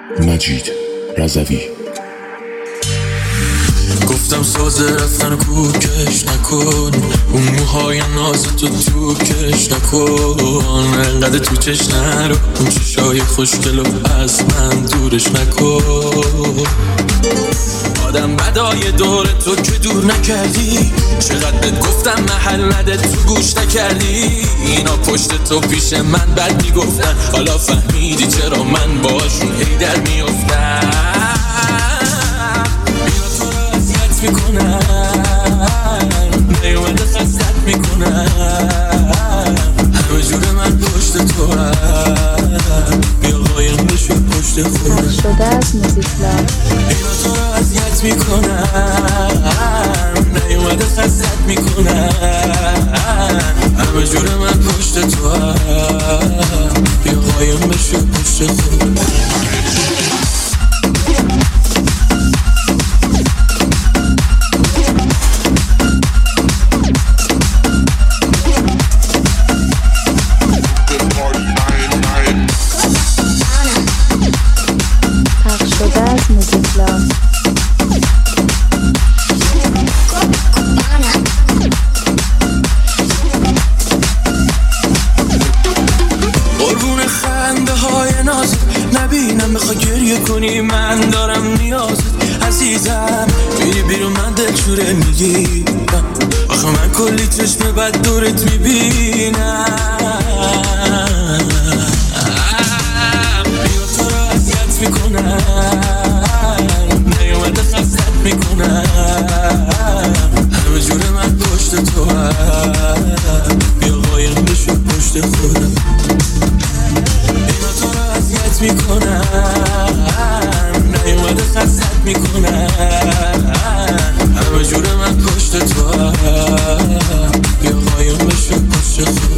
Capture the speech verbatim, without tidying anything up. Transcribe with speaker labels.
Speaker 1: مجید رضوی.
Speaker 2: گفتم ساز رفتن کوکش نکن، اون موهای ناز تو تو کش نکن، انقدر تو چش نرو، اون چشای خوشگلو از من دورش نکن. آدم بدای دور تو که دور نکردی، چقدر بهت گفتم محل نده تو گوش نکردی. اینا پشت تو پیش من بد میگفتن، حالا فهمیدی چرا من باشون هی در میافتم. اینا تو رو اذیت میکنن، نیومده خستت میکنن، همه جور من پشت تو هم، بیا قایم بشو پشت خودم.
Speaker 3: پخش شده از موزیکلاب.
Speaker 2: اینا تو رو اذیت میکنن، نیومده خستت میکنن، همه جور من پشت تو هم، بیا قایم بشو پشت خودم. نبینم بخواه گریه کنی، من دارم نیازت عزیزم. بیری بیرون من دلشوره میگیرم، آخه من کلی چشم بد دورت میبینم. بیا تو رو اذیت میکنم، نیومده خستت میکنم، همه جور من پشت تو هم، بیا قایم بشو پشت خودم. میکنن، نیومده خستت میکنن، همه جور من پشت تو هم، بیا قایم بشو پشت خودم.